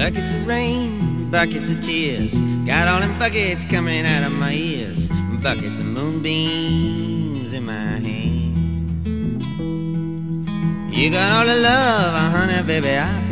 Buckets of rain, buckets of tears, got all them buckets coming out of my ears, buckets of moonbeams in my hand. You got all the love, honey, baby, I